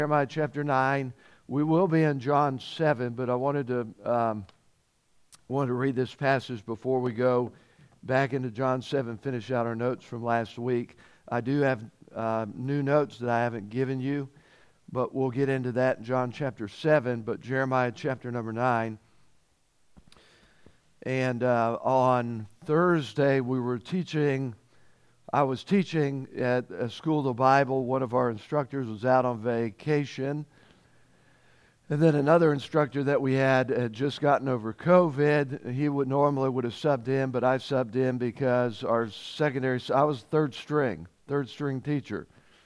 Jeremiah chapter 9. We will be in John 7, but I wanted to read this passage before we go back into John 7, finish out our notes from last week. I do have new notes that I haven't given you, but we'll get into that in John chapter 7, but Jeremiah chapter number 9. And on Thursday, I was teaching at a school of the Bible. One of our instructors was out on vacation. And then another instructor that we had just gotten over COVID. He would have subbed in, but I subbed in because I was third string teacher.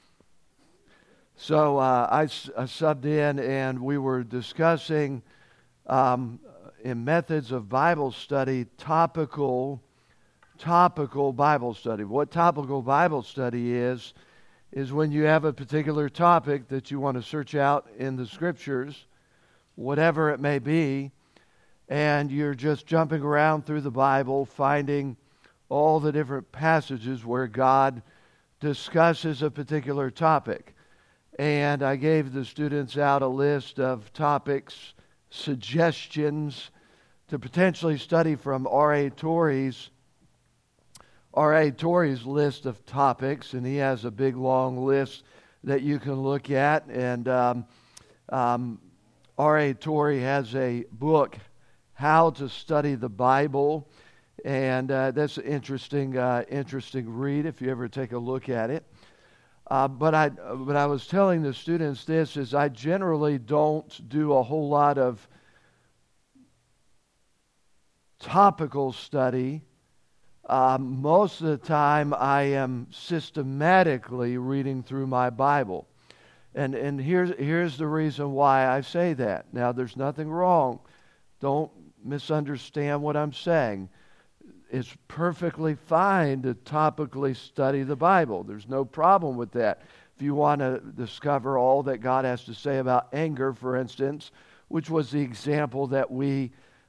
So I subbed in, and we were discussing in methods of Bible study, topical Bible study. What topical Bible study is when you have a particular topic that you want to search out in the Scriptures, whatever it may be, and you're just jumping around through the Bible, finding all the different passages where God discusses a particular topic. And I gave the students out a list of topics, suggestions to potentially study from R.A. Torrey's list of topics, and he has a big long list that you can look at. And R.A. Torrey has a book, How to Study the Bible, and that's an interesting read if you ever take a look at it. But I was telling the students this is I generally don't do a whole lot of topical study. Most of the time I am systematically reading through my Bible. And here's the reason why I say that. Now, there's nothing wrong. Don't misunderstand what I'm saying. It's perfectly fine to topically study the Bible. There's no problem with that. If you want to discover all that God has to say about anger, for instance, which was the example that we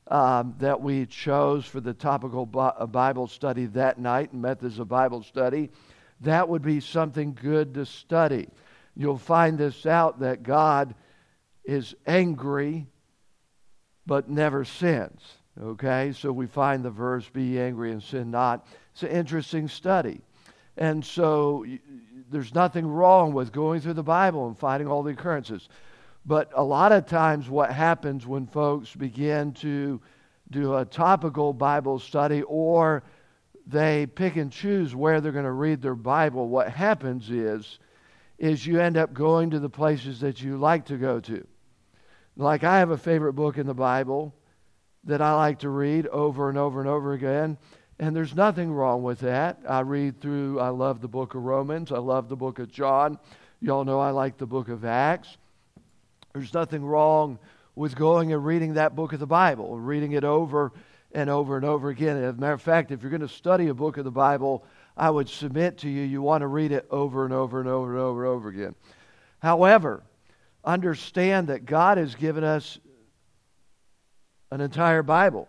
chose for the topical Bible study that night, methods of Bible study, that would be something good to study. You'll find this out that God is angry but never sins. Okay, so we find the verse, be ye angry and sin not. It's an interesting study. And so there's nothing wrong with going through the Bible and finding all the occurrences. But a lot of times what happens when folks begin to do a topical Bible study, or they pick and choose where they're going to read their Bible, what happens is you end up going to the places that you like to go to. Like I have a favorite book in the Bible that I like to read over and over and over again, and there's nothing wrong with that. I love the book of Romans, I love the book of John. You all know I like the book of Acts. There's nothing wrong with going and reading that book of the Bible, reading it over and over and over again. As a matter of fact, if you're going to study a book of the Bible, I would submit to you, you want to read it over and over and over and over and over again. However, understand that God has given us an entire Bible.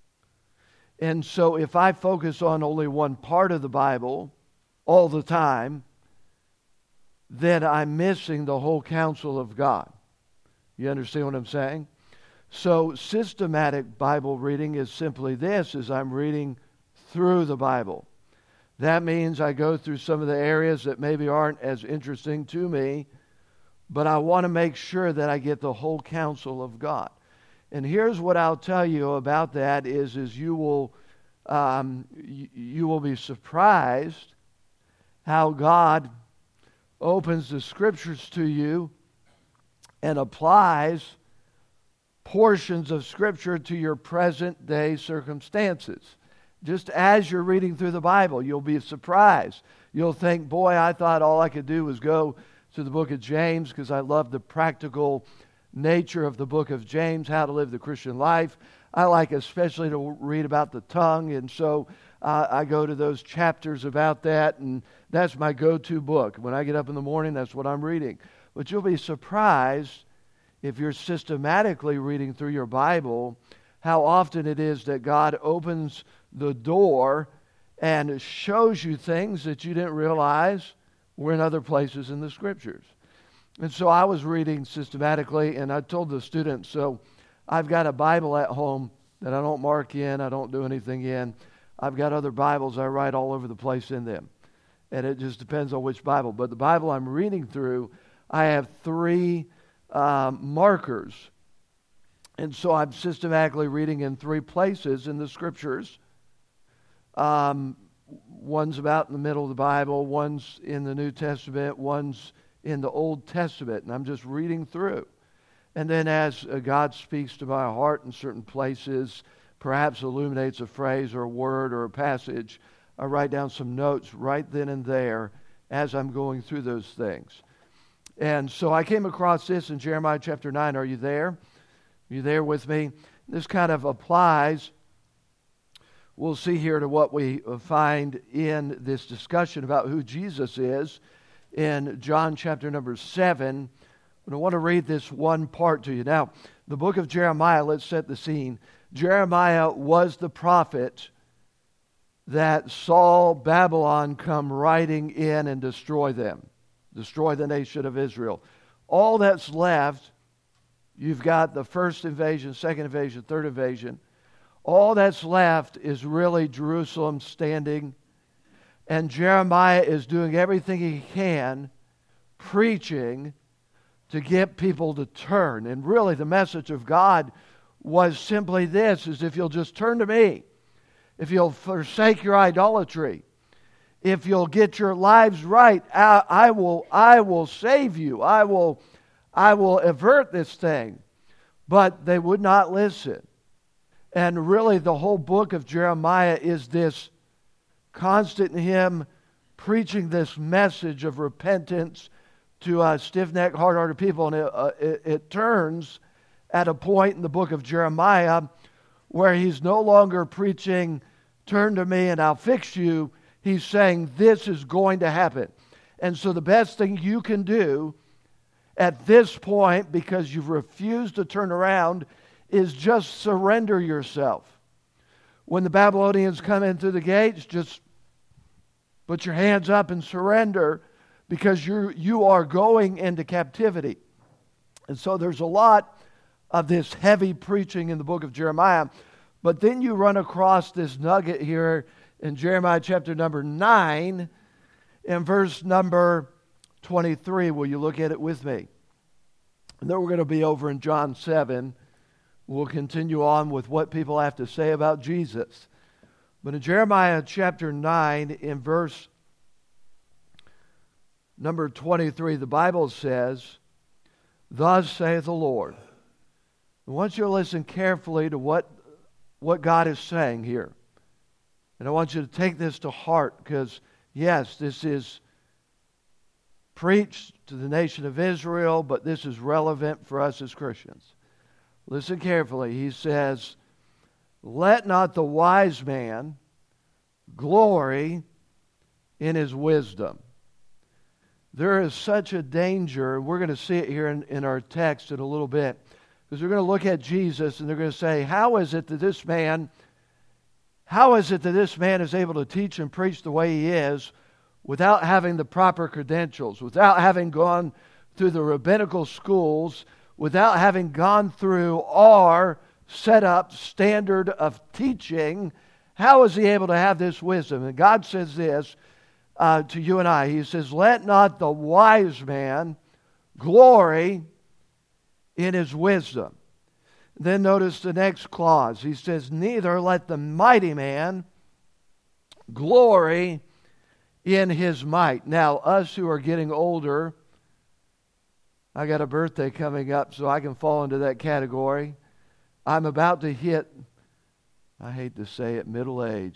And so if I focus on only one part of the Bible all the time, then I'm missing the whole counsel of God. You understand what I'm saying? So systematic Bible reading is simply this, is I'm reading through the Bible. That means I go through some of the areas that maybe aren't as interesting to me, but I want to make sure that I get the whole counsel of God. And here's what I'll tell you about that is you will be surprised how God opens the Scriptures to you and applies portions of Scripture to your present day circumstances. Just as you're reading through the Bible, you'll be surprised. You'll think, boy, I thought all I could do was go to the book of James because I love the practical nature of the book of James, how to live the Christian life. I like especially to read about the tongue, and so I go to those chapters about that, and that's my go-to book. When I get up in the morning, that's what I'm reading. But you'll be surprised if you're systematically reading through your Bible how often it is that God opens the door and shows you things that you didn't realize were in other places in the Scriptures. And so I was reading systematically, and I told the students, so I've got a Bible at home that I don't mark in, I don't do anything in. I've got other Bibles I write all over the place in them. And it just depends on which Bible. But the Bible I'm reading through, I have 3 markers. And so I'm systematically reading in 3 places in the Scriptures. One's about in the middle of the Bible, one's in the New Testament, one's in the Old Testament. And I'm just reading through. And then as God speaks to my heart in certain places, perhaps illuminates a phrase or a word or a passage, I write down some notes right then and there as I'm going through those things. And so I came across this in Jeremiah chapter 9. Are you there? Are you there with me? This kind of applies, we'll see here, to what we find in this discussion about who Jesus is in John chapter number 7. But I want to read this one part to you. Now, the book of Jeremiah, let's set the scene. Jeremiah was the prophet that saw Babylon come riding in and destroy them, destroy the nation of Israel. All that's left, you've got the first invasion, second invasion, third invasion. All that's left is really Jerusalem standing, and Jeremiah is doing everything he can, preaching to get people to turn. And really the message of God was simply this, is if you'll just turn to me, if you'll forsake your idolatry, if you'll get your lives right, I will save you. I will avert this thing. But they would not listen. And really the whole book of Jeremiah is this constant hymn preaching this message of repentance to stiff-necked, hard-hearted people. And it turns at a point in the book of Jeremiah where he's no longer preaching, turn to me and I'll fix you. He's saying this is going to happen. And so the best thing you can do at this point, because you've refused to turn around, is just surrender yourself. When the Babylonians come in through the gates, just put your hands up and surrender, because you are going into captivity. And so there's a lot of this heavy preaching in the book of Jeremiah. But then you run across this nugget here in Jeremiah chapter number 9 and verse number 23. Will you look at it with me? And then we're going to be over in John 7. We'll continue on with what people have to say about Jesus. But in Jeremiah chapter 9 in verse number 23, the Bible says, "Thus saith the Lord." I want you to listen carefully to what God is saying here. And I want you to take this to heart, because, yes, this is preached to the nation of Israel, but this is relevant for us as Christians. Listen carefully. He says, "Let not the wise man glory in his wisdom." There is such a danger. We're going to see it here in our text in a little bit. Because they're going to look at Jesus and they're going to say, how is it that this man is able to teach and preach the way he is without having the proper credentials, without having gone through the rabbinical schools, without having gone through our set up standard of teaching? How is he able to have this wisdom? And God says this to you and I. He says, "Let not the wise man glory in his wisdom." Then notice the next clause. He says, "Neither let the mighty man glory in his might." Now, us who are getting older, I got a birthday coming up, so I can fall into that category. I'm about to hit, I hate to say it, middle age.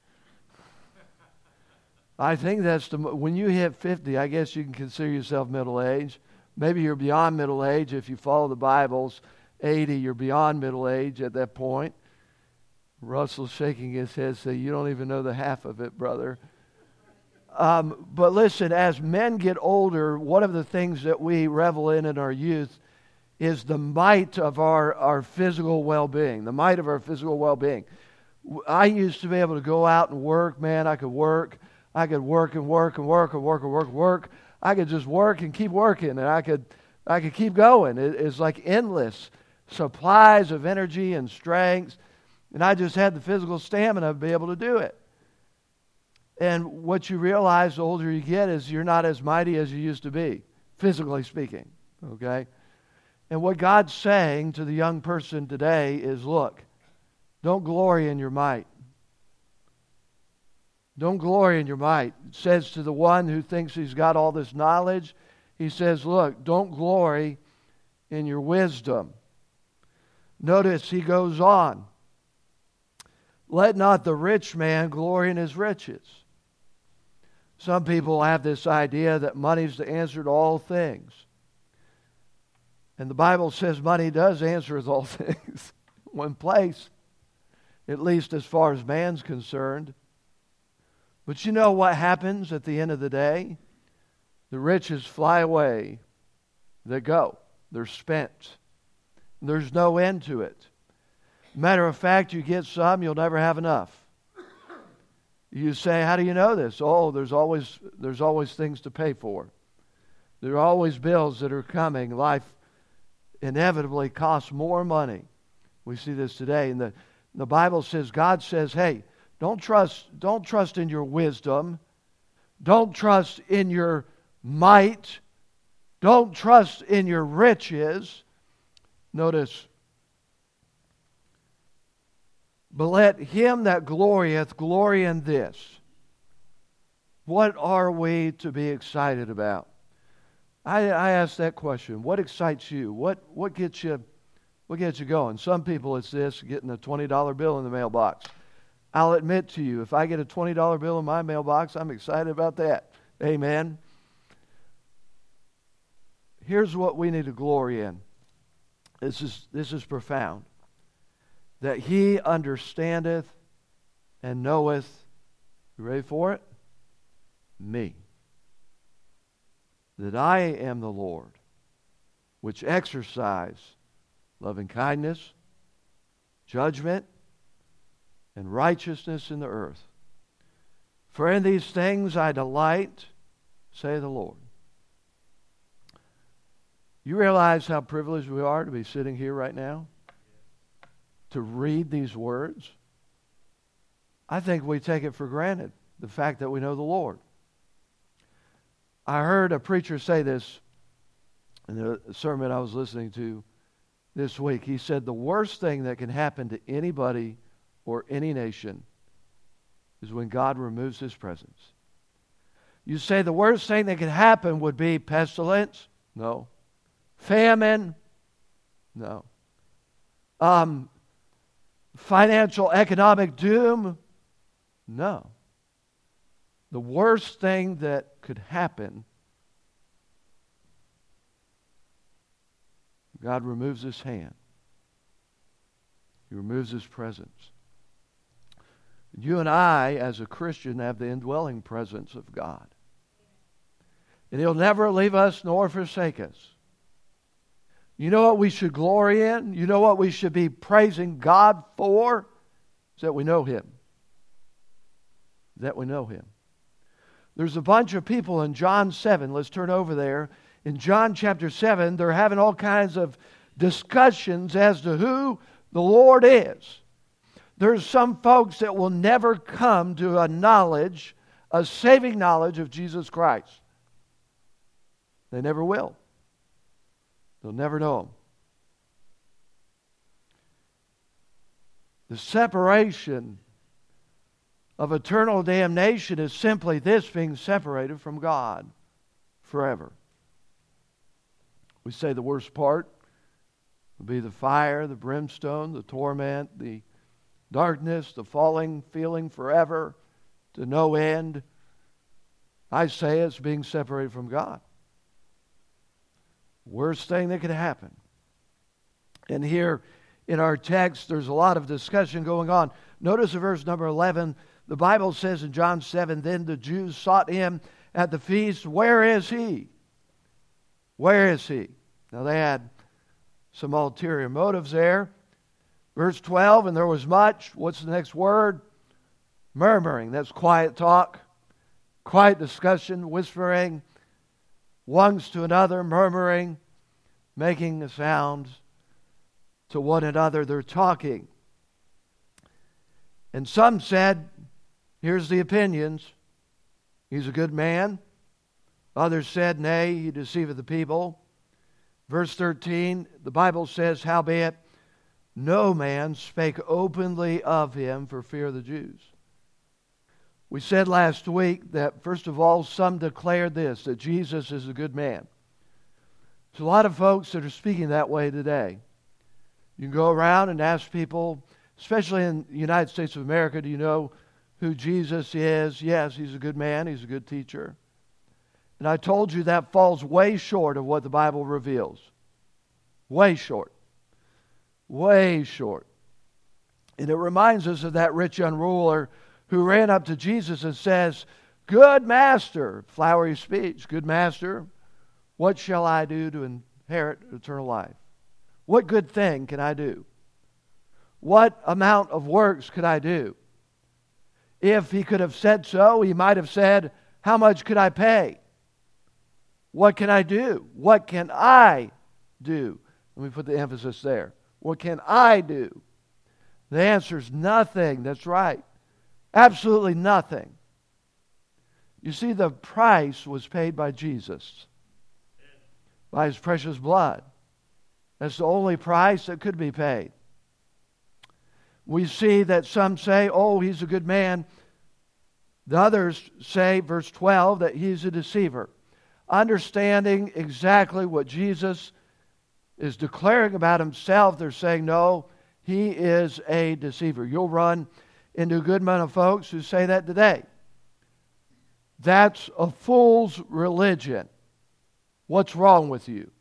I think that's when you hit 50, I guess you can consider yourself middle age. Maybe you're beyond middle age if you follow the Bibles. 80, you're beyond middle age at that point. Russell's shaking his head, saying, "You don't even know the half of it, brother." But listen, as men get older, one of the things that we revel in our youth is the might of our physical well-being, the might of our physical well-being. I used to be able to go out and work, man. I could work and work and work and work and work and work and work. I could just work and keep working, and I could keep going. It's like endless supplies of energy and strength, and I just had the physical stamina to be able to do it. And what you realize the older you get is you're not as mighty as you used to be, physically speaking, okay? And what God's saying to the young person today is, look, don't glory in your might. Don't glory in your might. It says to the one who thinks he's got all this knowledge, he says, look, don't glory in your wisdom. Notice he goes on. Let not the rich man glory in his riches. Some people have this idea that money's the answer to all things. And the Bible says money does answer all things. One place, at least as far as man's concerned. But you know what happens at the end of the day? The riches fly away. They go. They're spent. There's no end to it. Matter of fact, you get some, you'll never have enough. You say, how do you know this? Oh, there's always things to pay for. There are always bills that are coming. Life inevitably costs more money. We see this today. And the Bible says, God says, hey, don't trust in your wisdom. Don't trust in your might. Don't trust in your riches. Notice, but let him that glorieth glory in this. What are we to be excited about? I ask that question. What excites you? What gets you going? Some people it's this, getting a $20 bill in the mailbox. I'll admit to you, if I get a $20 bill in my mailbox, I'm excited about that. Amen. Here's what we need to glory in. This is profound. That he understandeth and knoweth, you ready for it? Me. That I am the Lord, which exercise loving kindness, judgment, and righteousness in the earth. For in these things I delight, say the Lord. You realize how privileged we are to be sitting here right now? To read these words? I think we take it for granted, the fact that we know the Lord. I heard a preacher say this in the sermon I was listening to this week. He said the worst thing that can happen to anybody or any nation is when God removes His presence. You say the worst thing that could happen would be pestilence? No. Famine? No. Financial, economic doom? No. The worst thing that could happen, God removes His hand. He removes His presence. You and I, as a Christian, have the indwelling presence of God. And He'll never leave us nor forsake us. You know what we should glory in? You know what we should be praising God for? Is that we know Him. That we know Him. There's a bunch of people in John 7. Let's turn over there. In John chapter 7, they're having all kinds of discussions as to who the Lord is. There's some folks that will never come to a saving knowledge of Jesus Christ. They never will. They'll never know Him. The separation of eternal damnation is simply this, being separated from God forever. We say the worst part would be the fire, the brimstone, the torment, the darkness, the falling, feeling forever to no end. I say it's being separated from God. Worst thing that could happen. And here in our text, there's a lot of discussion going on. Notice in verse number 11, the Bible says in John 7, then the Jews sought Him at the feast. Where is He? Where is He? Now they had some ulterior motives there. Verse 12, and there was much, what's the next word? Murmuring. That's quiet talk, quiet discussion, whispering. one to another, murmuring, making a sound to one another. They're talking. And some said, here's the opinions, he's a good man. Others said, nay, he deceiveth the people. Verse 13, the Bible says, howbeit, no man spake openly of him for fear of the Jews. We said last week that, first of all, some declared this, that Jesus is a good man. There's a lot of folks that are speaking that way today. You can go around and ask people, especially in the United States of America, do you know who Jesus is? Yes, he's a good man, he's a good teacher. And I told you that falls way short of what the Bible reveals. Way short. Way short. And it reminds us of that rich young ruler who ran up to Jesus and says, good master, flowery speech, good master, what shall I do to inherit eternal life? What good thing can I do? What amount of works could I do? If he could have said so, he might have said, how much could I pay? What can I do? What can I do? Let me put the emphasis there. What can I do? The answer is nothing. That's right. Absolutely nothing. You see, the price was paid by Jesus, by his precious blood. That's the only price that could be paid. We see that some say, oh, he's a good man. The others say, verse 12, that he's a deceiver. Understanding exactly what Jesus is declaring about himself, they're saying, no, he is a deceiver. You'll run into a good amount of folks who say that today. That's a fool's religion. What's wrong with you?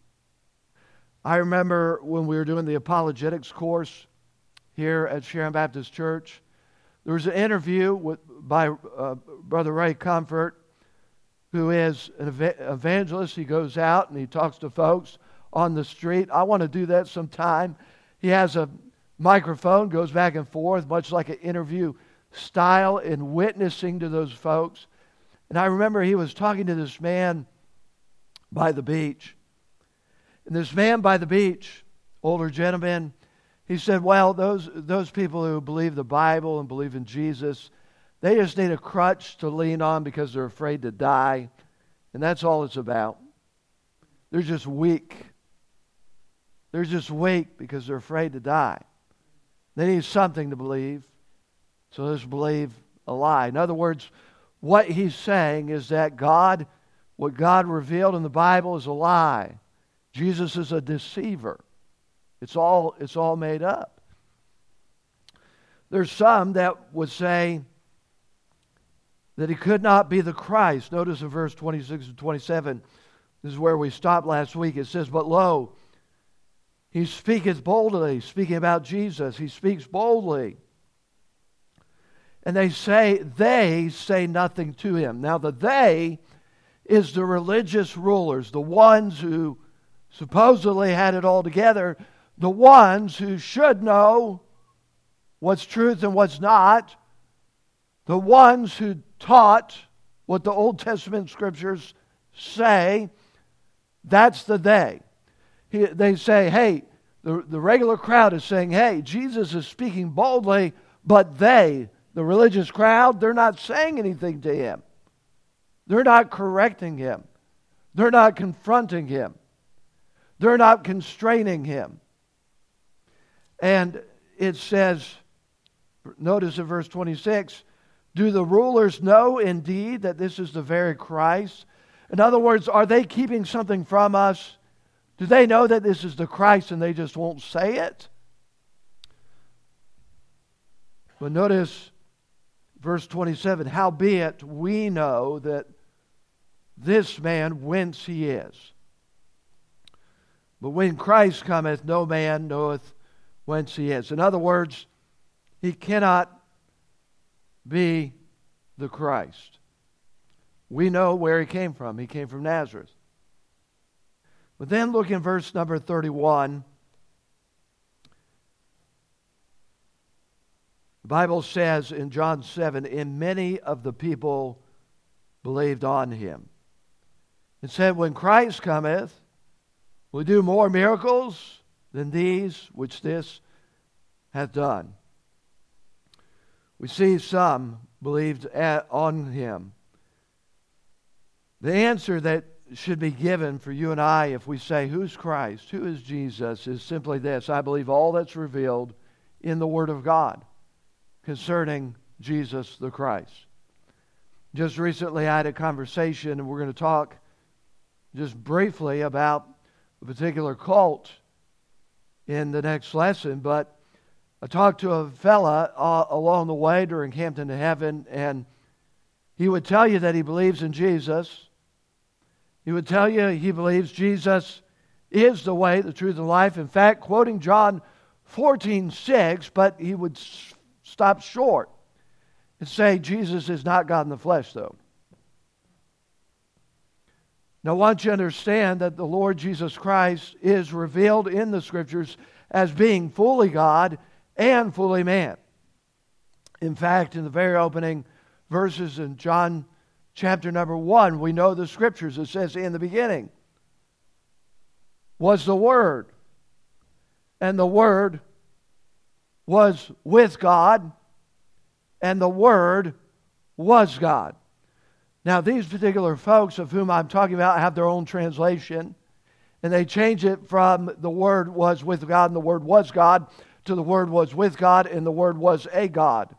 I remember when we were doing the apologetics course here at Sharon Baptist Church, there was an interview by Brother Ray Comfort, who is an evangelist. He goes out and he talks to folks on the street. I want to do that sometime. He has a microphone, goes back and forth, much like an interview style, in witnessing to those folks. And I remember he was talking to this man by the beach. And this man by the beach, older gentleman, he said, well, those people who believe the Bible and believe in Jesus, they just need a crutch to lean on because they're afraid to die. And that's all it's about. They're just weak. They're just weak because they're afraid to die. They need something to believe, so let's believe a lie. In other words, what he's saying is that what God revealed in the Bible is a lie. Jesus is a deceiver. It's all made up. There's some that would say that he could not be the Christ. Notice in verse 26 and 27, this is where we stopped last week. It says, but lo, he speaketh boldly, speaking about Jesus. He speaks boldly. And they say nothing to him. Now the they is the religious rulers, the ones who supposedly had it all together, the ones who should know what's truth and what's not, the ones who taught what the Old Testament scriptures say. That's the they. They say, hey, the regular crowd is saying, hey, Jesus is speaking boldly, but they, the religious crowd, they're not saying anything to him. They're not correcting him. They're not confronting him. They're not constraining him. And it says, notice in verse 26, do the rulers know indeed that this is the very Christ? In other words, are they keeping something from us? Do they know that this is the Christ and they just won't say it? But notice verse 27, howbeit we know that this man whence he is. But when Christ cometh, no man knoweth whence he is. In other words, he cannot be the Christ. We know where he came from. He came from Nazareth. But then look in verse number 31. The Bible says in John 7, and many of the people believed on him. It said, when Christ cometh, will do more miracles than these which this hath done. We see some believed on him. The answer that should be given for you and I if we say, who's Christ? Who is Jesus? Is simply this. I believe all that's revealed in the Word of God concerning Jesus the Christ. Just recently I had a conversation, and we're going to talk just briefly about a particular cult in the next lesson, but I talked to a fella along the way during Hampton to Heaven, and he would tell you that he believes in Jesus. He would tell you he believes Jesus is the way, the truth, and life. In fact, quoting John 14:6, but he would stop short and say Jesus is not God in the flesh, though. Now, I want you to understand that the Lord Jesus Christ is revealed in the Scriptures as being fully God and fully man. In fact, in the very opening verses in John chapter number 1, we know the Scriptures. It says, in the beginning was the Word, and the Word was with God, and the Word was God. Now, these particular folks of whom I'm talking about have their own translation, and they change it from the Word was with God and the Word was God to the Word was with God and the Word was a God.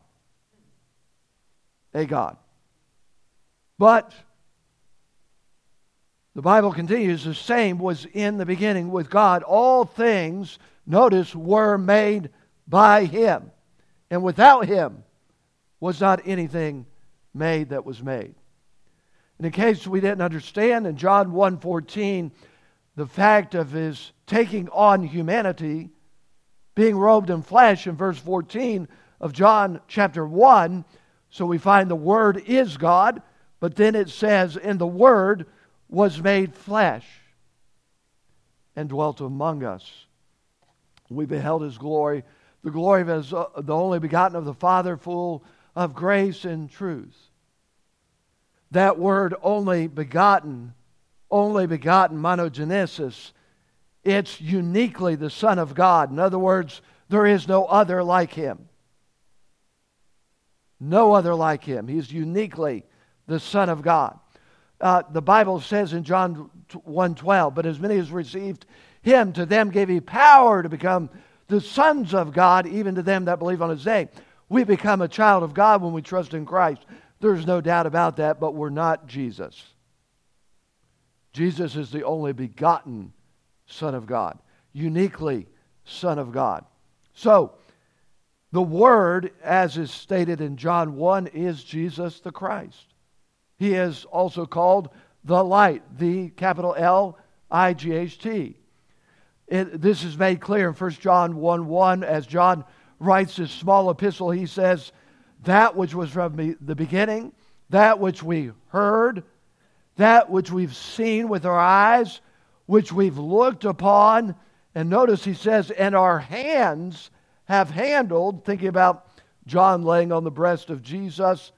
A God. But the Bible continues, the same was in the beginning with God. All things, notice, were made by Him, and without Him was not anything made that was made. In case we didn't understand, in John 1:14, the fact of His taking on humanity, being robed in flesh in verse 14 of John chapter 1, so we find the Word is God, but then it says, and the Word was made flesh and dwelt among us. We beheld His glory, the glory of His, the only begotten of the Father, full of grace and truth. That word only begotten, monogenesis, it's uniquely the Son of God. In other words, there is no other like Him. No other like Him. He's uniquely the Son of God. The Bible says in John 1:12, but as many as received Him, to them gave He power to become the sons of God, even to them that believe on His name. We become a child of God when we trust in Christ. There's no doubt about that, but we're not Jesus. Jesus is the only begotten Son of God, uniquely Son of God. So, the Word, as is stated in John 1, is Jesus the Christ. He is also called the Light, the capital L-I-G-H-T. This is made clear in 1 John 1:1. As John writes this small epistle, he says, that which was from the beginning, that which we heard, that which we've seen with our eyes, which we've looked upon. And notice he says, and our hands have handled, thinking about John laying on the breast of Jesus,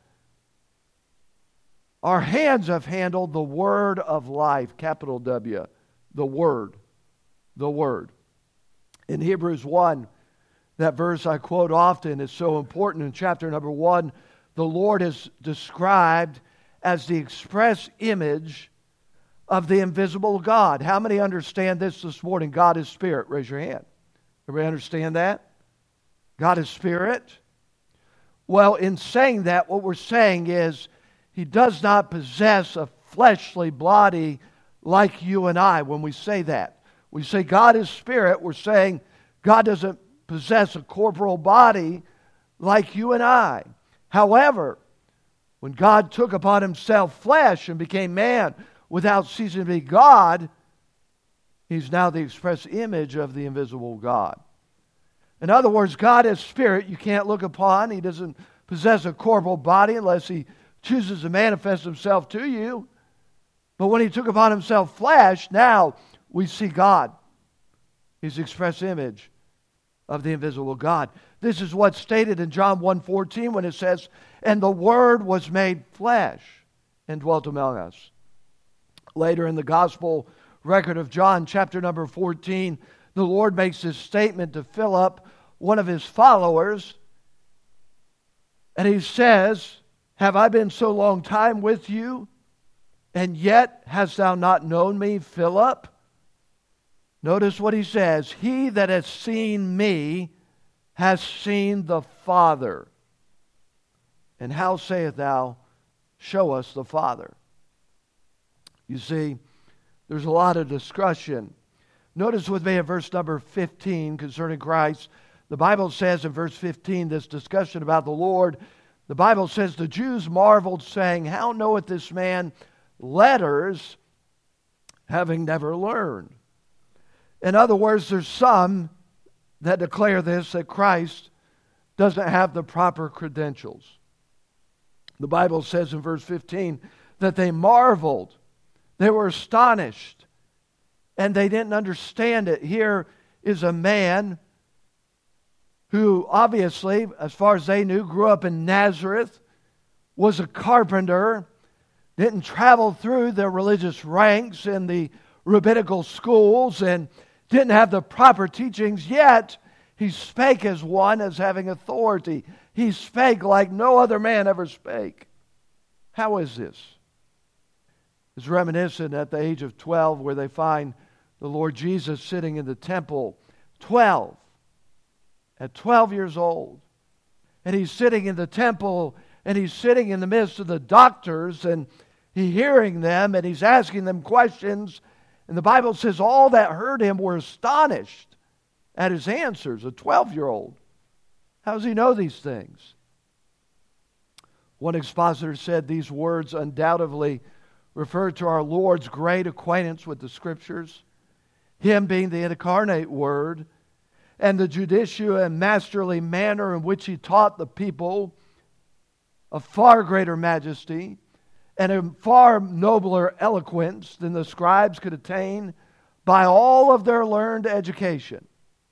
our hands have handled the Word of life, capital W, the Word, the Word. In Hebrews 1, that verse I quote often is so important. In chapter number 1, the Lord is described as the express image of the invisible God. How many understand this morning? God is Spirit. Raise your hand. Everybody understand that? God is Spirit. Well, in saying that, what we're saying is He does not possess a fleshly body like you and I. When we say that, we say God is Spirit, we're saying God doesn't possess a corporal body like you and I. However, when God took upon Himself flesh and became man without ceasing to be God, He's now the express image of the invisible God. In other words, God is Spirit. You can't look upon. He doesn't possess a corporal body unless He chooses to manifest Himself to you. But when He took upon Himself flesh, now we see God. He's the express image of the invisible God. This is what's stated in John 1:14 when it says, and the Word was made flesh and dwelt among us. Later in the gospel record of John, chapter number 14, the Lord makes this statement to Philip, one of his followers. And he says, "Have I been so long time with you, and yet hast thou not known me, Philip?" Notice what he says. "He that has seen me has seen the Father. And how sayest thou, show us the Father?" You see, there's a lot of discussion. Notice with me at verse number 15 concerning Christ. The Bible says in verse 15, this discussion about the Lord, the Bible says, "The Jews marveled, saying, How knoweth this man letters, having never learned?" In other words, there's some that declare this, that Christ doesn't have the proper credentials. The Bible says in verse 15 that they marveled. They were astonished, and they didn't understand it. Here is a man who obviously, as far as they knew, grew up in Nazareth, was a carpenter, didn't travel through the religious ranks in the rabbinical schools, and didn't have the proper teachings, yet he spake as one as having authority. He spake like no other man ever spake. How is this? It's reminiscent at the age of 12 where they find the Lord Jesus sitting in the temple. 12. At 12 years old. And he's sitting in the temple, and he's sitting in the midst of the doctors, and he's hearing them, and he's asking them questions. And the Bible says all that heard him were astonished at his answers. A 12-year-old. How does he know these things? One expositor said these words undoubtedly refer to our Lord's great acquaintance with the Scriptures, Him being the incarnate Word, and the judicial and masterly manner in which He taught the people of far greater majesty and a far nobler eloquence than the scribes could attain by all of their learned education.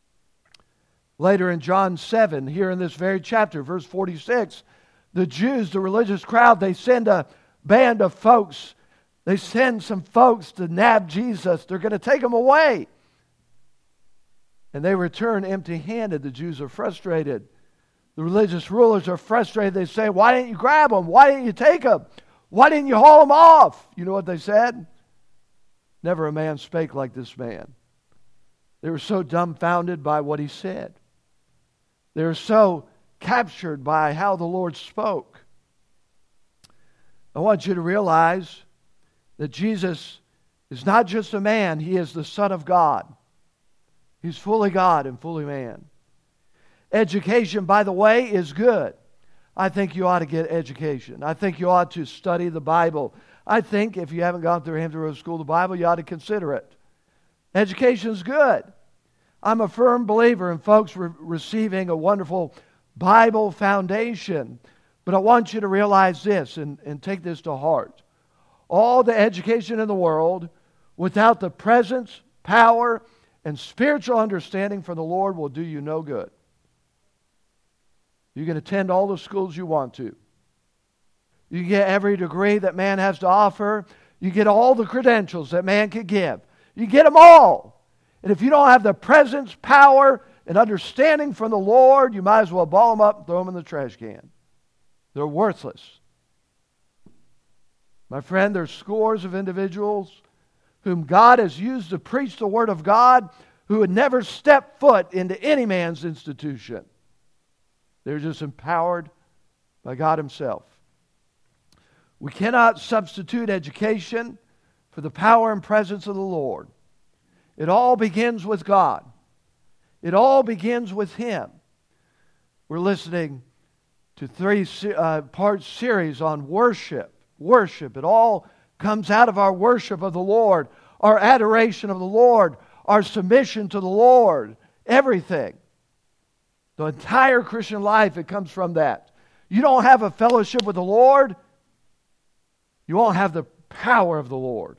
Later in John 7, here in this very chapter, verse 46, the Jews, the religious crowd, they send a band of folks. They send some folks to nab Jesus. They're going to take him away. And they return empty-handed. The Jews are frustrated. The religious rulers are frustrated. They say, "Why didn't you grab him? Why didn't you take him? Why didn't you haul him off?" You know what they said? "Never a man spake like this man." They were so dumbfounded by what he said. They were so captured by how the Lord spoke. I want you to realize that Jesus is not just a man, He is the Son of God. He's fully God and fully man. Education, by the way, is good. I think you ought to get education. I think you ought to study the Bible. I think if you haven't gone through Hampton Roads School of the Bible, you ought to consider it. Education is good. I'm a firm believer in folks receiving a wonderful Bible foundation. But I want you to realize this and take this to heart. All the education in the world, without the presence, power, and spiritual understanding from the Lord, will do you no good. You can attend all the schools you want to. You get every degree that man has to offer. You get all the credentials that man could give. You get them all. And if you don't have the presence, power, and understanding from the Lord, you might as well ball them up and throw them in the trash can. They're worthless. My friend, there's scores of individuals whom God has used to preach the Word of God who would never step foot into any man's institution. They're just empowered by God Himself. We cannot substitute education for the power and presence of the Lord. It all begins with God. It all begins with Him. We're listening to 3-part series on worship. Worship. It all comes out of our worship of the Lord, our adoration of the Lord, our submission to the Lord. Everything. The entire Christian life, it comes from that. You don't have a fellowship with the Lord, you won't have the power of the Lord.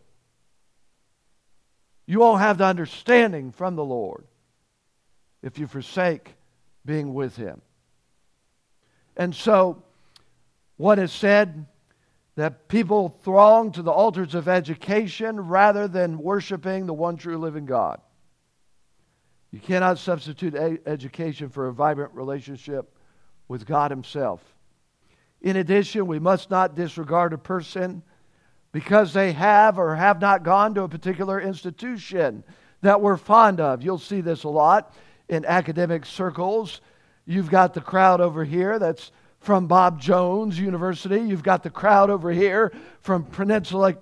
You won't have the understanding from the Lord if you forsake being with Him. And so, what is said that people throng to the altars of education rather than worshiping the one true living God. You cannot substitute education for a vibrant relationship with God Himself. In addition, we must not disregard a person because they have or have not gone to a particular institution that we're fond of. You'll see this a lot in academic circles. You've got the crowd over here that's from Bob Jones University. You've got the crowd over here from Pensacola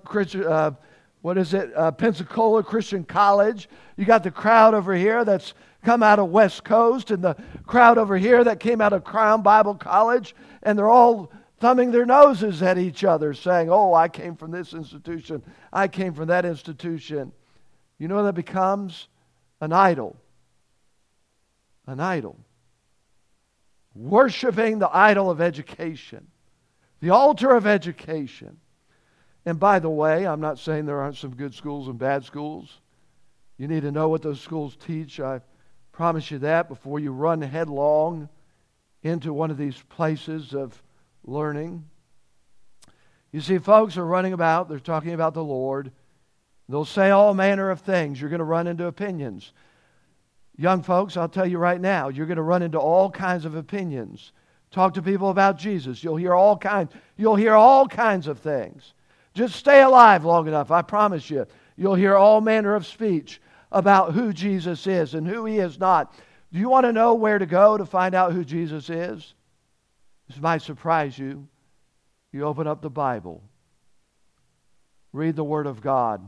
Christian College. You got the crowd over here that's come out of West Coast, and the crowd over here that came out of Crown Bible College, and they're all thumbing their noses at each other, saying, "Oh, I came from this institution. I came from that institution." You know that becomes an idol. An idol. Worshiping the idol of education. The altar of education. And by the way, I'm not saying there aren't some good schools and bad schools. You need to know what those schools teach. I promise you that before you run headlong into one of these places of learning. You see, folks are running about, they're talking about the Lord. They'll say all manner of things. You're going to run into opinions. Young folks, I'll tell you right now, you're going to run into all kinds of opinions. Talk to people about Jesus. You'll hear all kinds of things. Just stay alive long enough, I promise you. You'll hear all manner of speech about who Jesus is and who He is not. Do you want to know where to go to find out who Jesus is? This might surprise you. You open up the Bible. Read the Word of God.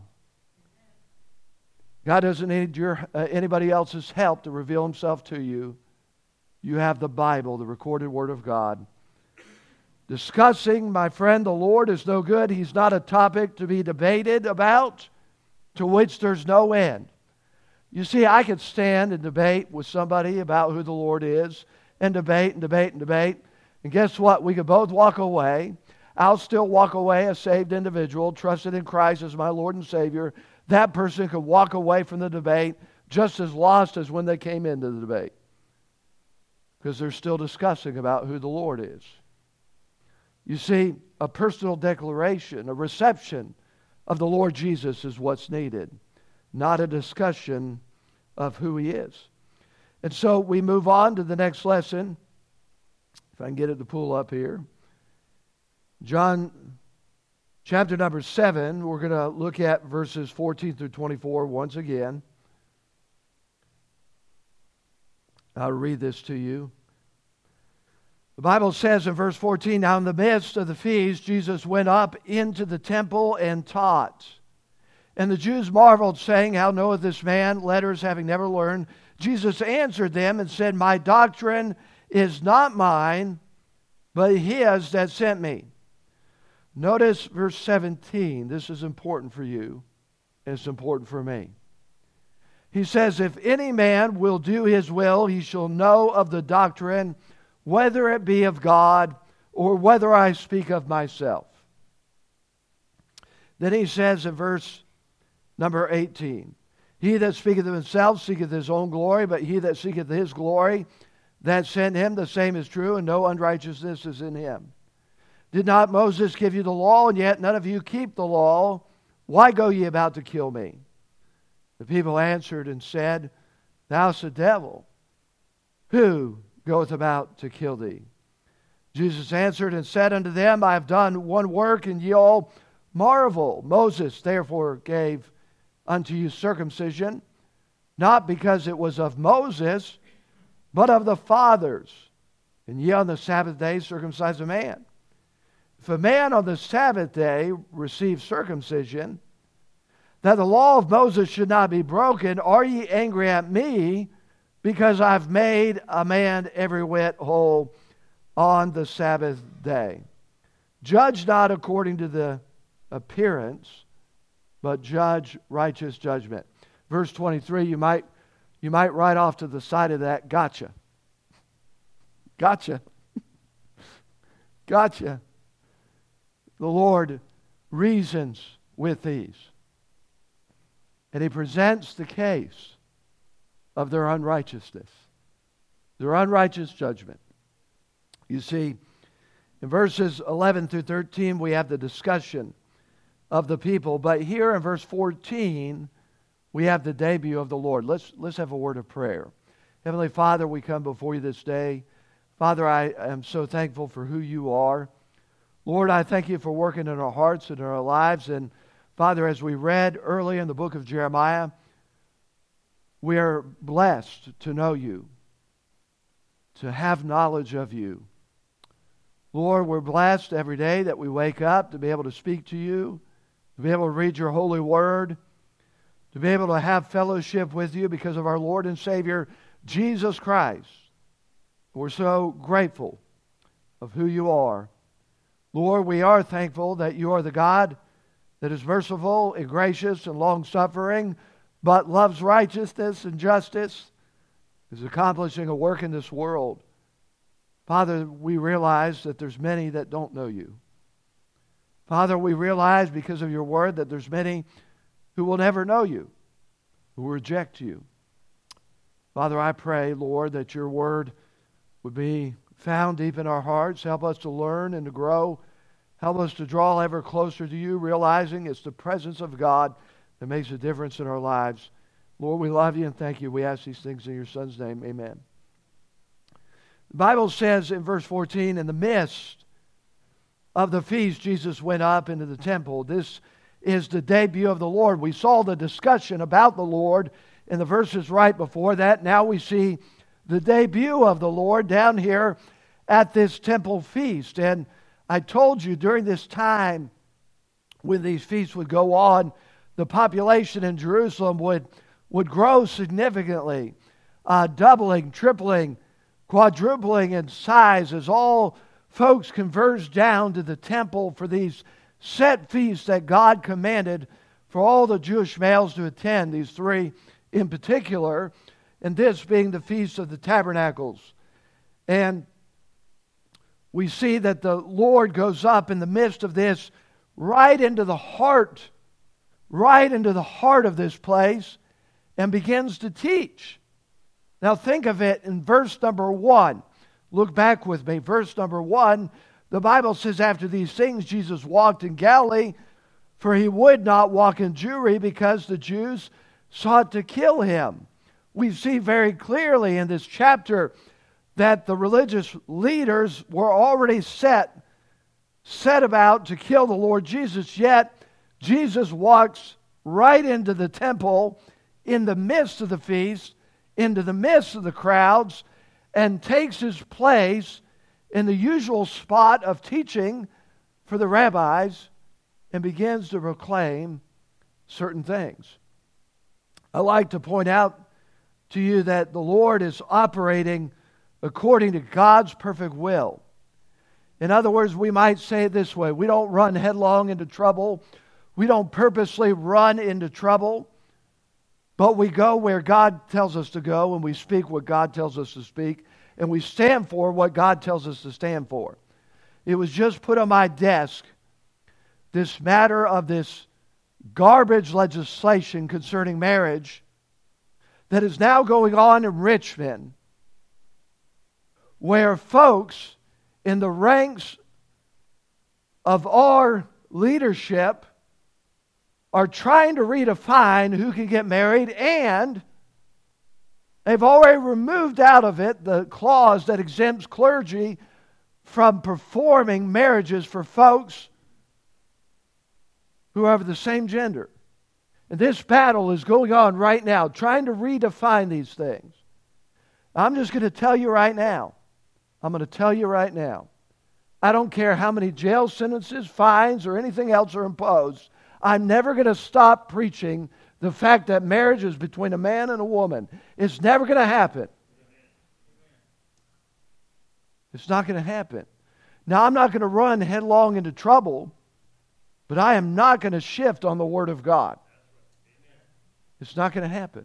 God doesn't need anybody else's help to reveal Himself to you. You have the Bible, the recorded Word of God. Discussing, my friend, the Lord is no good. He's not a topic to be debated about, to which there's no end. You see, I could stand and debate with somebody about who the Lord is, and debate and debate and debate. And guess what? We could both walk away. I'll still walk away a saved individual, trusted in Christ as my Lord and Savior. That person could walk away from the debate just as lost as when they came into the debate, because they're still discussing about who the Lord is. You see, a personal declaration, a reception of the Lord Jesus is what's needed, not a discussion of who He is. And so we move on to the next lesson. If I can get it to pull up here. John chapter number 7, we're going to look at verses 14 through 24 once again. I'll read this to you. The Bible says in verse 14, "Now in the midst of the feast, Jesus went up into the temple and taught. And the Jews marveled, saying, How knoweth this man letters, having never learned? Jesus answered them and said, My doctrine is not mine, but His that sent me." Notice verse 17. This is important for you, and it's important for me. He says, "If any man will do His will, he shall know of the doctrine, whether it be of God or whether I speak of myself." Then he says in verse number 18, "He that speaketh of himself seeketh his own glory, but he that seeketh His glory that sent Him, the same is true, and no unrighteousness is in him. Did not Moses give you the law, and yet none of you keep the law? Why go ye about to kill me?" The people answered and said, "Thou'st a devil. Who goeth about to kill thee?" Jesus answered and said unto them, "I have done one work, and ye all marvel. Moses therefore gave unto you circumcision, not because it was of Moses, but of the fathers. And ye on the Sabbath day circumcise a man. If a man on the Sabbath day receive circumcision, that the law of Moses should not be broken, are ye angry at me, because I've made a man every whit whole on the Sabbath day? Judge not according to the appearance, but judge righteous judgment." Verse 23, you might write off to the side of that, "Gotcha." Gotcha. Gotcha. The Lord reasons with these, and He presents the case of their unrighteousness, their unrighteous judgment. You see, In verses 11 through 13, we have the discussion of the people. But here in verse 14, we have the debut of the Lord. Let's have a word of prayer. Heavenly Father, we come before you this day. Father, I am so thankful for who you are. Lord, I thank you for working in our hearts and in our lives. And Father, as we read early in the book of Jeremiah, we are blessed to know you, to have knowledge of you. Lord, we're blessed every day that we wake up to be able to speak to you, to be able to read your holy word, to be able to have fellowship with you because of our Lord and Savior, Jesus Christ. We're so grateful of who you are. Lord, we are thankful that you are the God that is merciful and gracious and long-suffering, but loves righteousness and justice, is accomplishing a work in this world. Father, we realize that there's many that don't know you. Father, we realize because of your word that there's many who will never know you, who will reject you. Father, I pray, Lord, that your word would be found deep in our hearts. Help us to learn and to grow. Help us to draw ever closer to you, realizing it's the presence of God that makes a difference in our lives. Lord, we love you and thank you. We ask these things in your Son's name. Amen. The Bible says in verse 14, in the midst of the feast, Jesus went up into the temple. This is the debut of the Lord. We saw the discussion about the Lord in the verses right before that. Now we see the debut of the Lord down here at this temple feast. And I told you during this time when these feasts would go on, the population in Jerusalem would grow significantly, doubling, tripling, quadrupling in size as all folks converged down to the temple for these set feasts that God commanded for all the Jewish males to attend, these three in particular, and this being the Feast of the Tabernacles. And we see that the Lord goes up in the midst of this right into the heart of this place and begins to teach. Now think of it in verse number 1. Look back with me. Verse number 1, the Bible says, after these things Jesus walked in Galilee, for he would not walk in Jewry because the Jews sought to kill him. We see very clearly in this chapter that the religious leaders were already set about to kill the Lord Jesus, yet Jesus walks right into the temple in the midst of the feast, into the midst of the crowds, and takes his place in the usual spot of teaching for the rabbis and begins to proclaim certain things. I like to point out to you that the Lord is operating according to God's perfect will. In other words, we might say it this way: we don't run headlong into trouble. We don't purposely run into trouble. But we go where God tells us to go, and we speak what God tells us to speak, and we stand for what God tells us to stand for. It was just put on my desk, this matter of this garbage legislation concerning marriage that is now going on in Richmond, where folks in the ranks of our leadership are trying to redefine who can get married, and they've already removed out of it the clause that exempts clergy from performing marriages for folks who are of the same gender. And this battle is going on right now, trying to redefine these things. I'm just going to tell you right now. I'm going to tell you right now. I don't care how many jail sentences, fines, or anything else are imposed. I'm never going to stop preaching the fact that marriage is between a man and a woman. It's never going to happen. It's not going to happen. Now, I'm not going to run headlong into trouble, but I am not going to shift on the Word of God. It's not going to happen.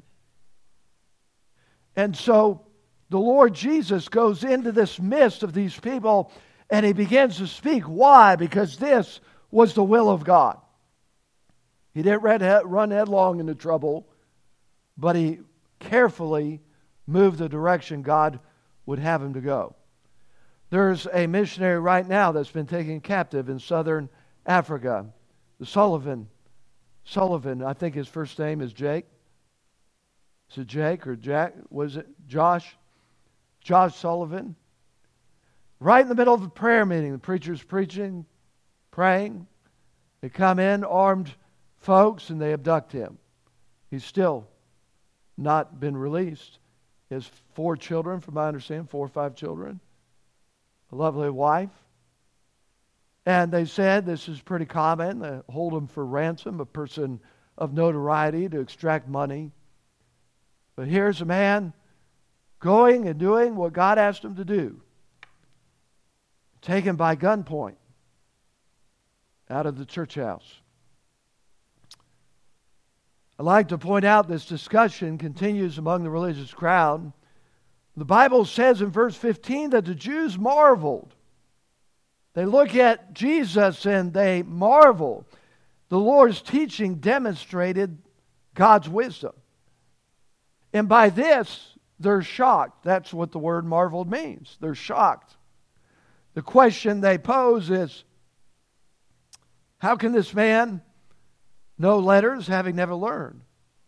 And so the Lord Jesus goes into this midst of these people and he begins to speak. Why? Because this was the will of God. He didn't run headlong into trouble, but he carefully moved the direction God would have him to go. There's a missionary right now that's been taken captive in southern Africa. The Sullivan, I think his first name is Jake. Is it Jake or Jack? Was it Josh? Josh Sullivan. Right in the middle of a prayer meeting, the preacher's preaching, praying. They come in, armed folks, and they abduct him. He's still not been released. He has 4 children, from my understanding, 4 or 5 children. A lovely wife. And they said this is pretty common. They hold him for ransom, a person of notoriety, to extract money. But here's a man going and doing what God asked him to do. Taken by gunpoint out of the church house. I'd like to point out this discussion continues among the religious crowd. The Bible says in verse 15 that the Jews marveled. They look at Jesus and they marvel. The Lord's teaching demonstrated God's wisdom. And by this, they're shocked. That's what the word marveled means. They're shocked. The question they pose is, how can this man know letters having never learned?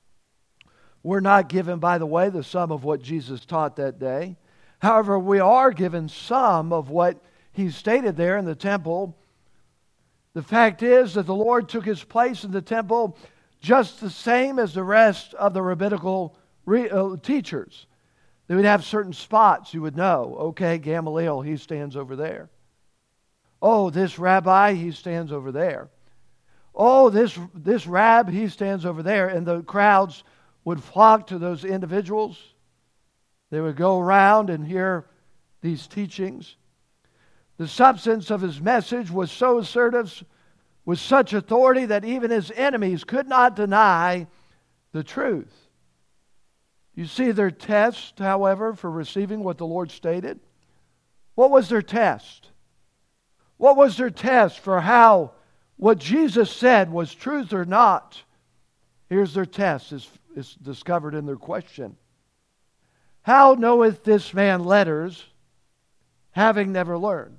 We're not given, by the way, the sum of what Jesus taught that day. However, we are given some of what he stated there in the temple. The fact is that the Lord took his place in the temple just the same as the rest of the rabbinical teachers. They would have certain spots you would know. Okay, Gamaliel, he stands over there. Oh, this rabbi, he stands over there. Oh, this rab, he stands over there. And the crowds would flock to those individuals. They would go around and hear these teachings. The substance of his message was so assertive, with such authority, that even his enemies could not deny the truth. You see their test, however, for receiving what the Lord stated? What was their test? What was their test for how what Jesus said was truth or not? Here's their test. It's discovered in their question. How knoweth this man letters, having never learned?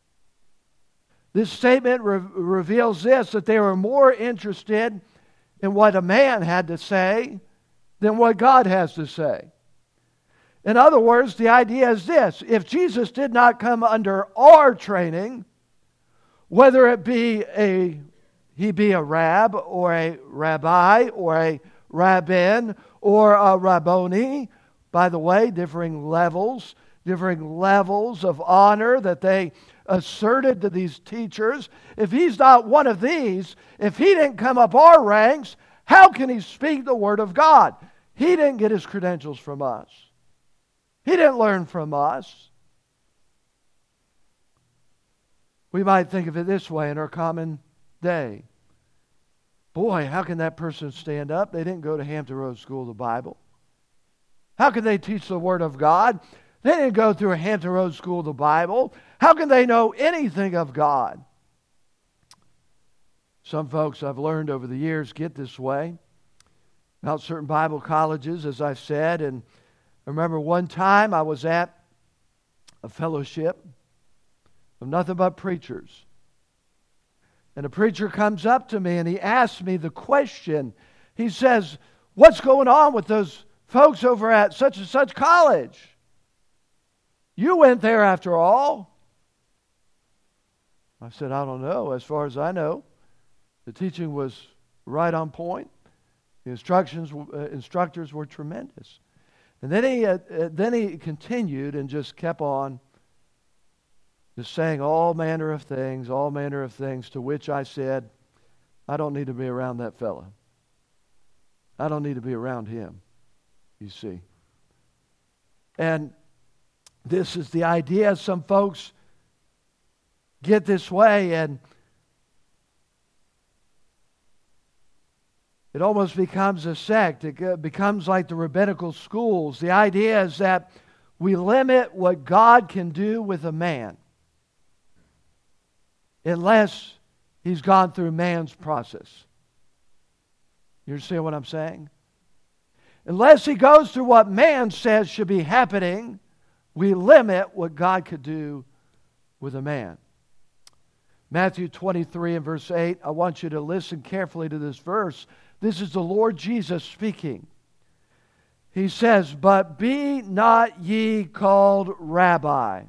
This statement reveals this, that they were more interested in what a man had to say than what God has to say. In other words, the idea is this: if Jesus did not come under our training, whether it be he be a rab or a rabbi or a rabbin or a rabboni, by the way, differing levels of honor that they asserted to these teachers. If he's not one of these, if he didn't come up our ranks, how can he speak the word of God? He didn't get his credentials from us. He didn't learn from us. We might think of it this way in our common day. Boy, how can that person stand up? They didn't go to Hampton Roads School of the Bible. How can they teach the Word of God? They didn't go through a Hampton Roads School of the Bible. How can they know anything of God? Some folks I've learned over the years get this way about certain Bible colleges, as I've said. And I remember one time I was at a fellowship of nothing but preachers. And a preacher comes up to me and he asks me the question. He says, "What's going on with those folks over at such and such college? You went there after all." I said, "I don't know. As far as I know, the teaching was right on point. The instructors were tremendous." And then he continued and just kept on just saying all manner of things, to which I said, "I don't need to be around that fella. I don't need to be around him," you see. And this is the idea. Some folks get this way, and it almost becomes a sect. It becomes like the rabbinical schools. The idea is that we limit what God can do with a man unless he's gone through man's process. You understand what I'm saying? Unless he goes through what man says should be happening, we limit what God could do with a man. Matthew 23 and verse 8, I want you to listen carefully to this verse. This is the Lord Jesus speaking. He says, "But be not ye called Rabbi."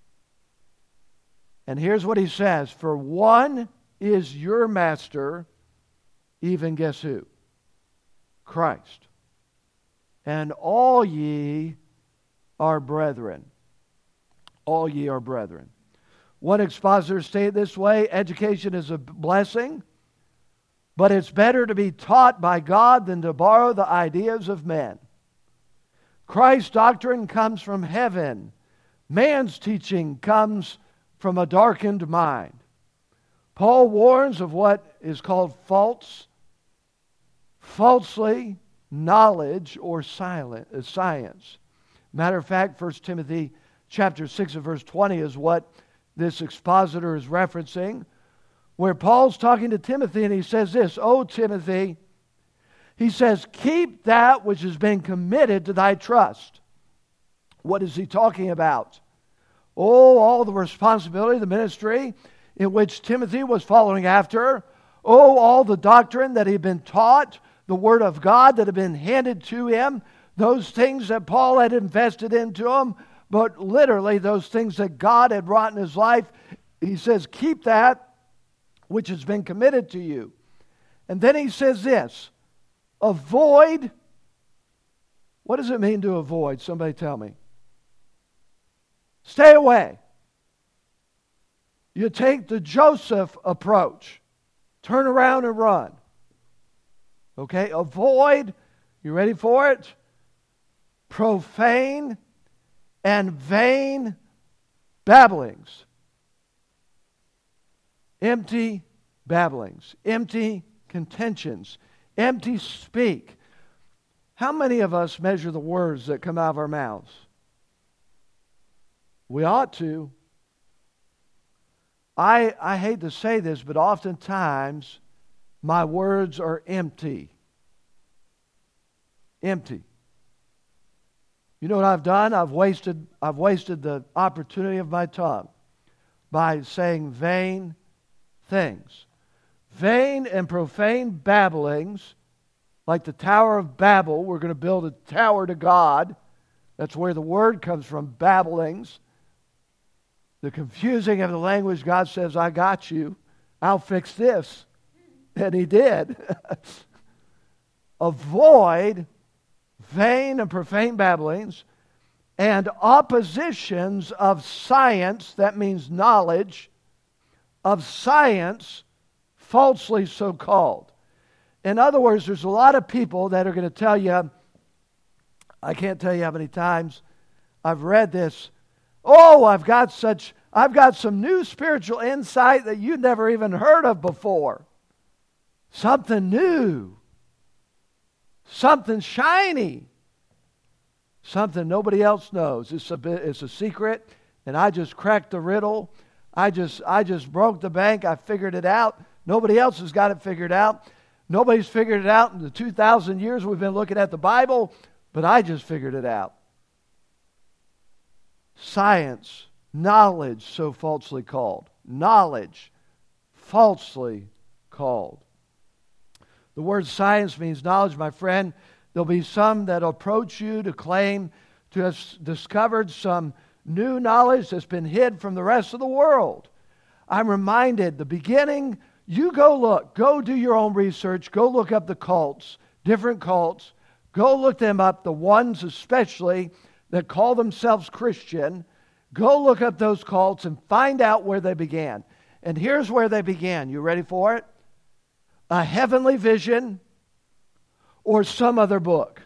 And here's what he says, "For one is your master, even," guess who? Christ. "And all ye are brethren." All ye are brethren. One expositor stated this way: education is a blessing, but it's better to be taught by God than to borrow the ideas of men. Christ's doctrine comes from heaven. Man's teaching comes from a darkened mind. Paul warns of what is called falsely knowledge or science. Matter of fact, 1 Timothy chapter 6 and verse 20 is what this expositor is referencing, where Paul's talking to Timothy and he says this, "O Timothy," he says, "keep that which has been committed to thy trust." What is he talking about? Oh, all the responsibility, the ministry in which Timothy was following after. Oh, all the doctrine that he'd been taught, the Word of God that had been handed to him, those things that Paul had invested into him, but literally those things that God had wrought in his life. He says, keep that which has been committed to you. And then he says this, avoid. What does it mean to avoid? Somebody tell me. Stay away. You take the Joseph approach. Turn around and run. Okay, avoid, you ready for it? Profane and vain babblings. Empty babblings. Empty contentions. Empty speak. How many of us measure the words that come out of our mouths? We ought to. I hate to say this, but oftentimes my words are empty. Empty. You know what I've done? I've wasted the opportunity of my tongue by saying vain things. Vain and profane babblings, like the Tower of Babel. We're going to build a tower to God. That's where the word comes from, babblings. The confusing of the language. God says, I got you. I'll fix this. And He did. Avoid vain and profane babblings and oppositions of science, that means knowledge, of science, falsely so called. In other words, there's a lot of people that are going to tell you, I can't tell you how many times I've read this, oh, I've got some new spiritual insight that you'd never even heard of before. Something new. Something shiny. Something nobody else knows. It's a secret, and I just cracked the riddle. I just broke the bank. I figured it out. Nobody else has got it figured out. Nobody's figured it out in the 2,000 years we've been looking at the Bible, but I just figured it out. Science, knowledge, so falsely called. Knowledge, falsely called. The word science means knowledge, my friend. There'll be some that approach you to claim to have discovered some new knowledge that's been hid from the rest of the world. I'm reminded, the beginning, you go do your own research, go look up the cults, different cults, go look them up, the ones especially that call themselves Christian. Go look up those cults and find out where they began. And here's where they began. You ready for it? A heavenly vision or some other book.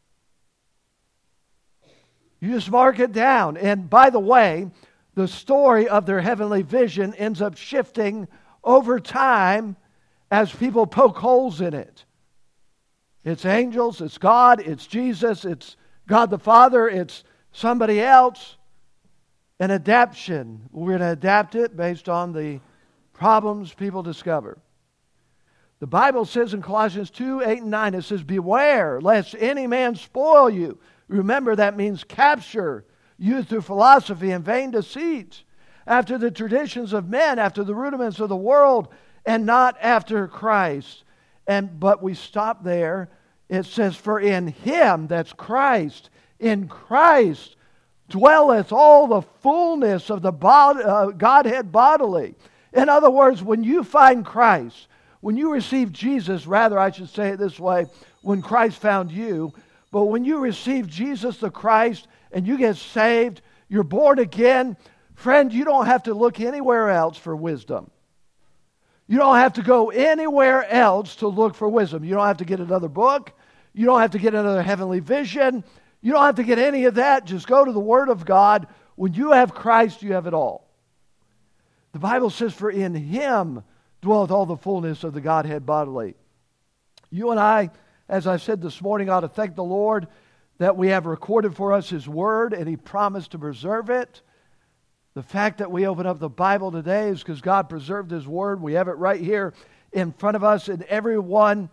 You just mark it down. And by the way, the story of their heavenly vision ends up shifting over time as people poke holes in it. It's angels, it's God, it's Jesus, it's God the Father, it's somebody else. An adaptation. We're going to adapt it based on the problems people discover. The Bible says in Colossians 2, 8 and 9, it says, beware lest any man spoil you. Remember, that means capture you through philosophy and vain deceit, after the traditions of men, after the rudiments of the world, and not after Christ. But we stop there. It says, for in him, that's Christ, in Christ dwelleth all the fullness of the Godhead bodily. In other words, when you find Christ, when you receive Jesus, rather I should say it this way, when Christ found you, but when you receive Jesus the Christ and you get saved, you're born again, friend, you don't have to look anywhere else for wisdom. You don't have to go anywhere else to look for wisdom. You don't have to get another book. You don't have to get another heavenly vision. You don't have to get any of that. Just go to the Word of God. When you have Christ, you have it all. The Bible says, for in him dwelleth all the fullness of the Godhead bodily. You and I, as I said this morning, ought to thank the Lord that we have recorded for us his Word, and he promised to preserve it. The fact that we open up the Bible today is because God preserved his Word. We have it right here in front of us. And every one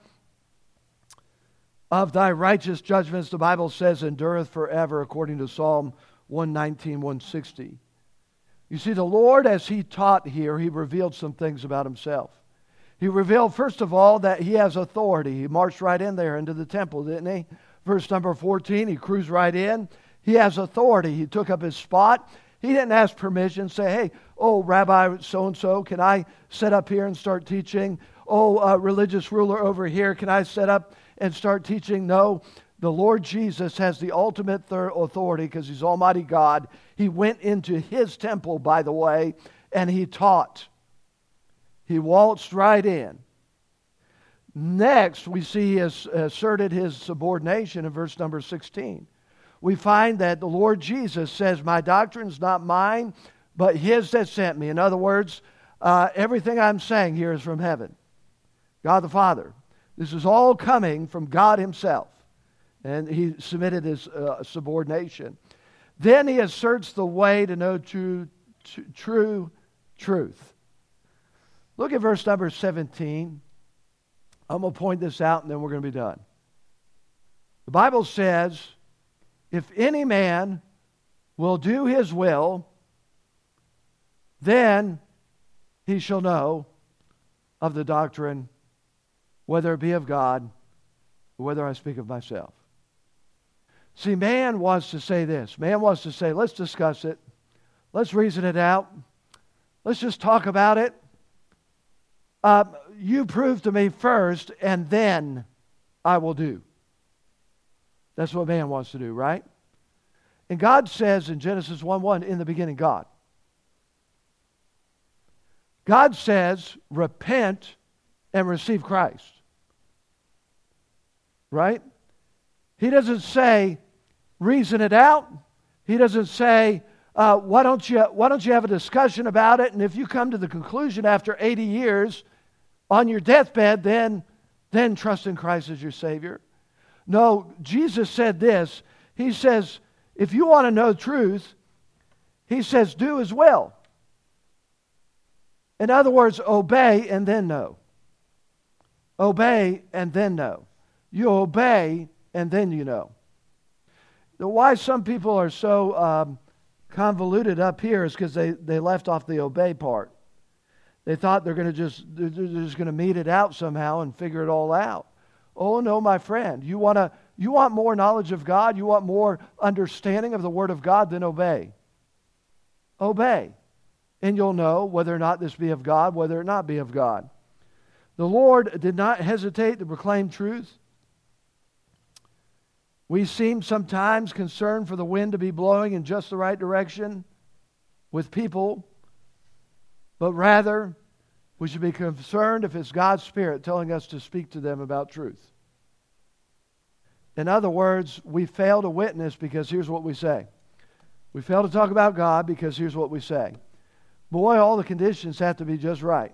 of thy righteous judgments, the Bible says, endureth forever, according to Psalm 119, 160. You see, the Lord, as he taught here, he revealed some things about himself. He revealed, first of all, that he has authority. He marched right in there into the temple, didn't he? Verse number 14, he cruised right in. He has authority. He took up his spot. He didn't ask permission, say, hey, oh, Rabbi so-and-so, can I set up here and start teaching? Oh, religious ruler over here, can I set up and start teaching? No, the Lord Jesus has the ultimate authority because he's Almighty God. He went into his temple, by the way, and he taught. He waltzed right in. Next, we see he has asserted his subordination in verse number 16. We find that the Lord Jesus says, my doctrine's not mine, but his that sent me. In other words, everything I'm saying here is from heaven. God the Father. This is all coming from God himself. And he submitted his subordination. Then he asserts the way to know true truth. Look at verse number 17. I'm going to point this out and then we're going to be done. The Bible says, if any man will do his will, then he shall know of the doctrine, whether it be of God, or whether I speak of myself. See, man wants to say this. Man wants to say, let's discuss it. Let's reason it out. Let's just talk about it. You prove to me first, and then I will do. That's what man wants to do, right? And God says in Genesis 1:1, in the beginning, God. God says, repent and receive Christ. Right? He doesn't say, reason it out. He doesn't say, why don't you have a discussion about it? And if you come to the conclusion after 80 years on your deathbed, then trust in Christ as your Savior. No, Jesus said this. He says, if you want to know truth, he says, do his will. In other words, obey and then know. Obey and then know. You obey and then you know. Why some people are so convoluted up here is because they left off the obey part. They thought they're just going to meet it out somehow and figure it all out. Oh no, my friend, you want more knowledge of God, you want more understanding of the Word of God, then obey. Obey. And you'll know whether or not this be of God, whether it not be of God. The Lord did not hesitate to proclaim truth. We seem sometimes concerned for the wind to be blowing in just the right direction with people, but rather we should be concerned if it's God's Spirit telling us to speak to them about truth. In other words, we fail to witness because here's what we say. We fail to talk about God because here's what we say. Boy, all the conditions have to be just right.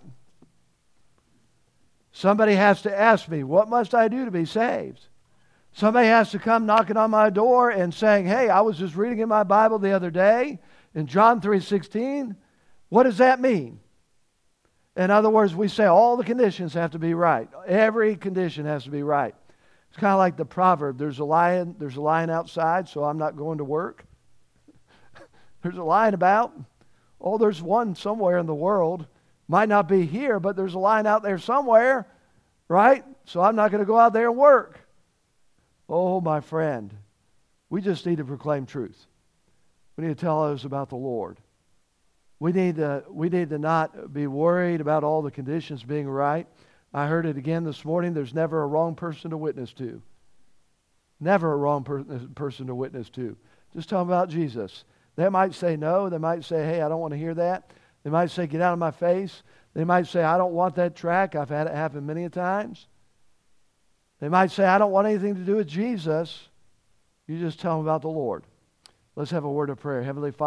Somebody has to ask me, what must I do to be saved? Somebody has to come knocking on my door and saying, hey, I was just reading in my Bible the other day in John 3:16. What does that mean? In other words, we say all the conditions have to be right. Every condition has to be right. It's kind of like the proverb, there's a lion outside, so I'm not going to work. There's a lion about. Oh, there's one somewhere in the world. Might not be here, but there's a line out there somewhere, right? So I'm not going to go out there and work. Oh, my friend, we just need to proclaim truth. We need to tell others about the Lord. We need to not be worried about all the conditions being right. I heard it again this morning. There's never a wrong person to witness to. Never a wrong person to witness to. Just tell them about Jesus. They might say no. They might say, hey, I don't want to hear that. They might say, get out of my face. They might say, I don't want that track. I've had it happen many a times. They might say, I don't want anything to do with Jesus. You just tell them about the Lord. Let's have a word of prayer. Heavenly Father,